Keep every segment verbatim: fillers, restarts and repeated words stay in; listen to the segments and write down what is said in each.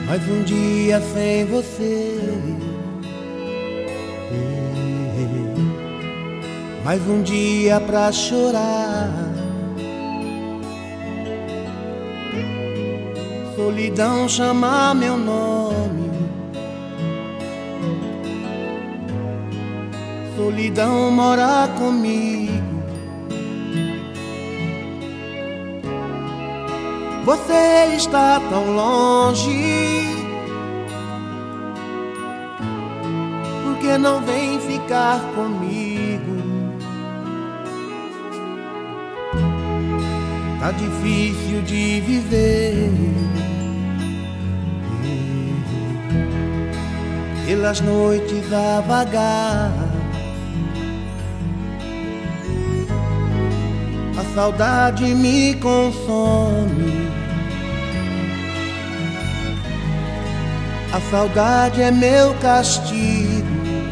mais um dia sem você, mais um dia pra chorar. Solidão chama meu nome, solidão mora comigo. Você está tão longe, por que não vem ficar comigo? Tá difícil de viver, pelas noites a vagar. A saudade me consome, a saudade é meu castigo.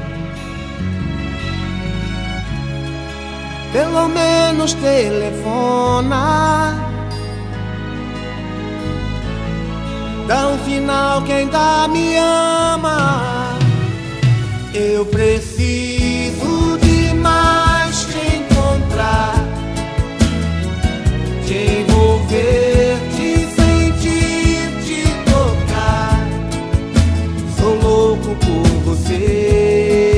Pelo menos telefona, dá um sinal que ainda me ama. Eu preciso demais te encontrar, te envolver, te sentir, te tocar. Sou louco por você.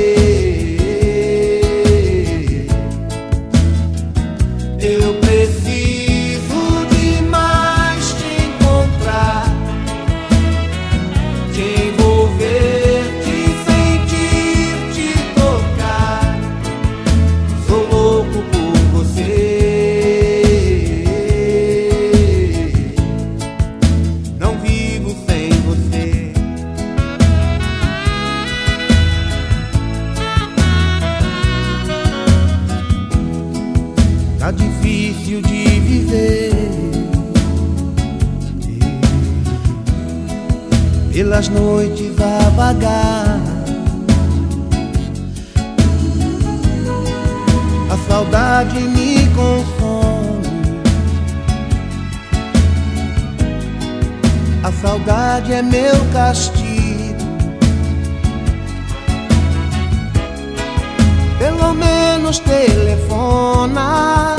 Eu preciso demais te encontrar, te envolver, te sentir, te tocar. Sou louco por você. Não vivo sem você. Tá difícil de viver, pelas noites a vagar. A saudade me consome, a saudade é meu castigo. Pelo menos telefona,